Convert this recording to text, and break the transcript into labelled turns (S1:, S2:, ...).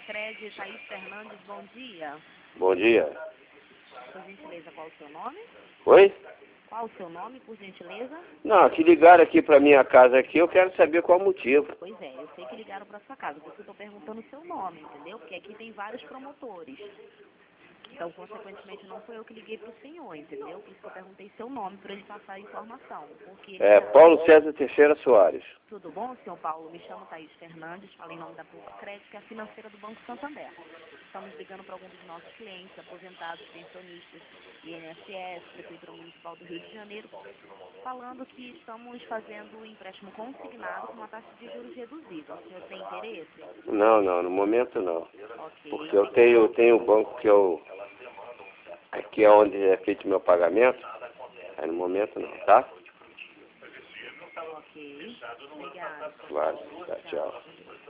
S1: Cred, Thaís Fernandes, bom dia.
S2: Bom dia.
S1: Por gentileza, qual o seu nome?
S2: Oi?
S1: Qual o seu nome, por gentileza?
S2: Não, que ligaram aqui pra minha casa aqui, eu quero saber qual o motivo.
S1: Pois é, eu sei que ligaram para sua casa, por isso eu estou perguntando o seu nome, entendeu? Porque aqui tem vários promotores. Então, consequentemente, não foi eu que liguei para o senhor, entendeu? Por isso que eu perguntei seu nome, para ele passar a informação. Porque
S2: É Paulo César Teixeira Soares.
S1: Tudo bom, senhor Paulo? Me chamo Thaís Fernandes, falo em nome da Crédito, que é a financeira do Banco Santander. Estamos ligando para alguns dos nossos clientes, aposentados, pensionistas, INSS, Prefeitura Municipal do Rio de Janeiro, falando que estamos fazendo um empréstimo consignado com uma taxa de juros reduzida. O senhor tem interesse?
S2: Não, no momento não.
S1: Ok.
S2: Porque eu tenho o banco que é onde é feito meu pagamento. Aí no momento não, tá?
S1: Ok. Obrigada.
S2: Claro, tá, tchau.